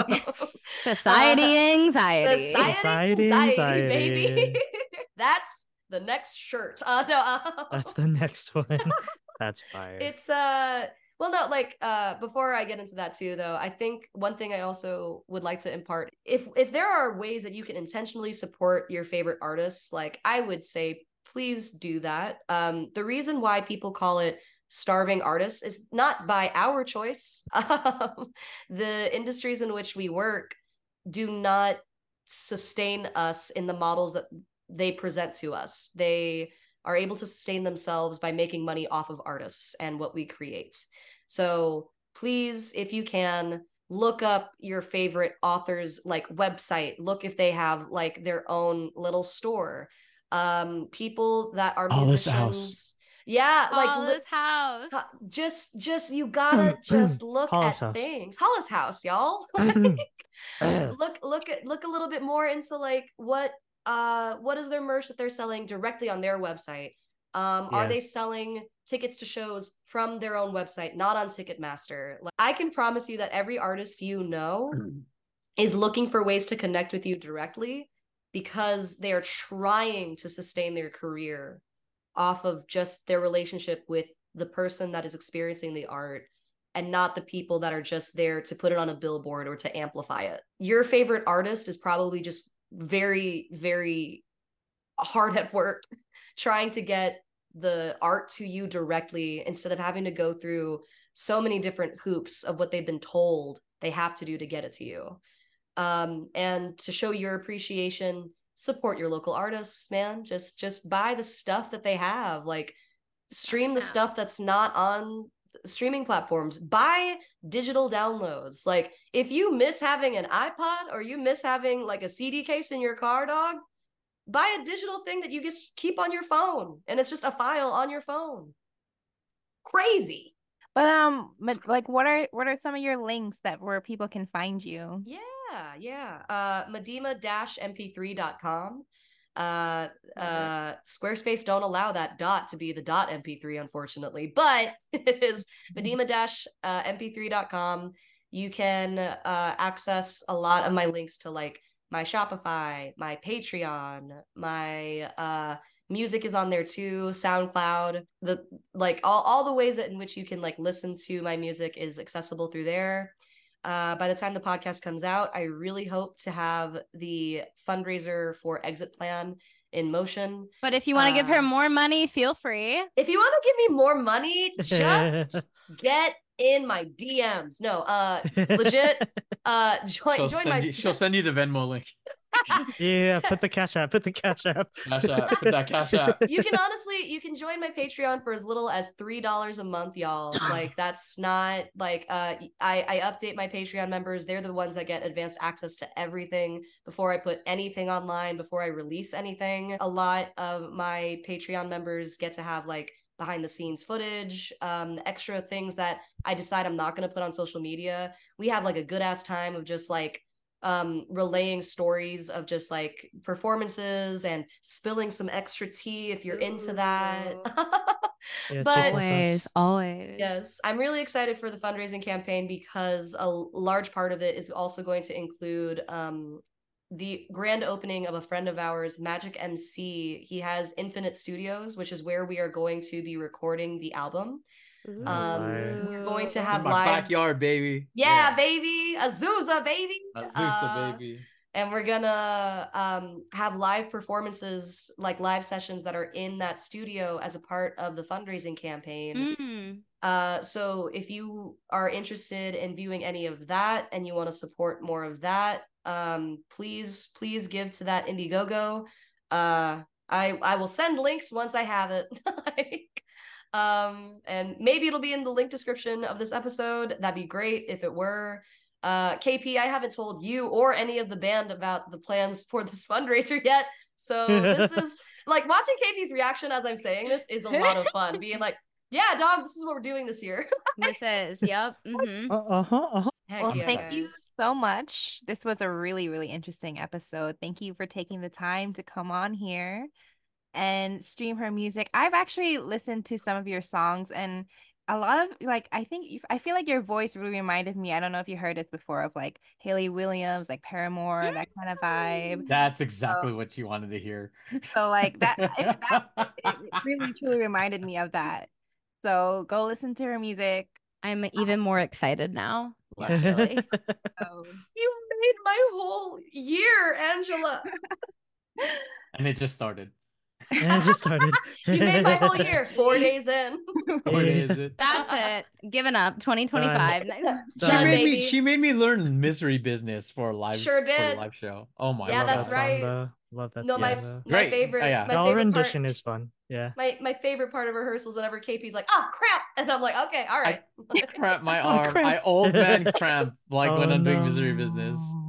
Society anxiety. Society, Society anxiety, baby. anxiety. That's the next shirt. Uh, no, uh, That's the next one. That's fire. it's uh well no like uh before I get into that too though, I think one thing I also would like to impart, if if there are ways that you can intentionally support your favorite artists, like I would say please do that. Um the reason why people call it starving artists is not by our choice. Um, the industries in which we work do not sustain us in the models that they present to us. They are able to sustain themselves by making money off of artists and what we create. So please, if you can, look up your favorite authors like website, look if they have like their own little store. Um people that are Hollis musicians. House. Yeah, like li- Hollis House. uh, just just you gotta just look Hollis at House. things. Hollis House, y'all. look look at look a little bit more into like what uh what is their merch that they're selling directly on their website. Um are Yeah. they selling tickets to shows from their own website, not on Ticketmaster? Like, I can promise you that every artist you know is looking for ways to connect with you directly because they are trying to sustain their career off of just their relationship with the person that is experiencing the art and not the people that are just there to put it on a billboard or to amplify it. Your favorite artist is probably just very, very hard at work trying to get the art to you directly instead of having to go through so many different hoops of what they've been told they have to do to get it to you. Um, and to show your appreciation, support your local artists, man. Just just buy the stuff that they have. Like stream the Snap. stuff that's not on streaming platforms. Buy digital downloads. Like if you miss having an iPod or you miss having like a C D case in your car, dog, buy a digital thing that you just keep on your phone and it's just a file on your phone. Crazy. But um, but like, what are what are some of your links that where people can find you? Yeah, yeah. Uh Medema M P three dot com. Uh uh Squarespace don't allow that dot to be the dot M P three, unfortunately, but it is Medema M P three dot com. you can uh, access a lot of my links to like my Shopify, my Patreon, my uh, music is on there too, SoundCloud, the like all, all the ways in which you can like listen to my music is accessible through there. Uh, by the time the podcast comes out, I really hope to have the fundraiser for Exit Plan in motion. But if you want to give her Uh, more money, feel free. If you want to give me more money, just get in my D Ms. No, uh, legit. Uh, join, She'll join send my. you. She'll send you the Venmo link. Yeah, put the cash app. Put the cash app. Cash app. Put that cash app. You can honestly, you can join my Patreon for as little as three dollars a month, y'all. Like that's not like uh, I I update my Patreon members. They're the ones that get advanced access to everything before I put anything online, before I release anything. A lot of my Patreon members get to have like behind the scenes footage, um, extra things that I decide I'm not going to put on social media. We have like a good ass time of just like um relaying stories of just like performances and spilling some extra tea if you're into that. Yeah, But- just us. Always, always. Yes, I'm really excited for the fundraising campaign because a large part of it is also going to include um the grand opening of a friend of ours, Magic M C. He has Infinite Studios, which is where we are going to be recording the album. Ooh. Um, we're going to have In my live. backyard, baby. Yeah, baby, Azusa, baby, Azusa, Uh, baby. and we're gonna um have live performances, like live sessions that are in that studio as a part of the fundraising campaign. Mm. Uh, so if you are interested in viewing any of that and you want to support more of that, um, please, please give to that Indiegogo. Uh, I I will send links once I have it. Like, um, and maybe it'll be in the link description of this episode. That'd be great if it were. Uh, K P, I haven't told you or any of the band about the plans for this fundraiser yet. So this is like watching K P's reaction as I'm saying this is a lot of fun. Being like, yeah, dog, this is what we're doing this year. This is, yep. hmm Uh huh. Uh huh. Heck Well, yeah, thank you guys. so much. This was a really, really interesting episode. Thank you for taking the time to come on here and stream her music. I've actually listened to some of your songs, and a lot of like I think you- I feel like your voice really reminded me. I don't know if you heard this before of like Haley Williams, like Paramore, that kind of vibe. That's exactly what you wanted to hear. So like that, it, that it really truly reminded me of that. So go listen to her music. I'm even more excited now. Luckily. So You made my whole year, Angela. And it just started. And it just started. You made my whole year. Four days in. What Yeah. is it? That's it. Giving up. twenty twenty-five. She Done, made me. baby. She made me learn misery business for a live. Sure For did. a live show. Oh my. Yeah, love that's that song. right. Though. Love that No, my song, though. my Great. favorite. Oh, yeah. My Y'all favorite rendition part, is fun. Yeah. my my favorite part of rehearsals whenever K P's like, oh crap, and I'm like, okay, all right. Cramp my Oh, arm. cramp. I old man cramp like when Oh, I'm doing no. misery business.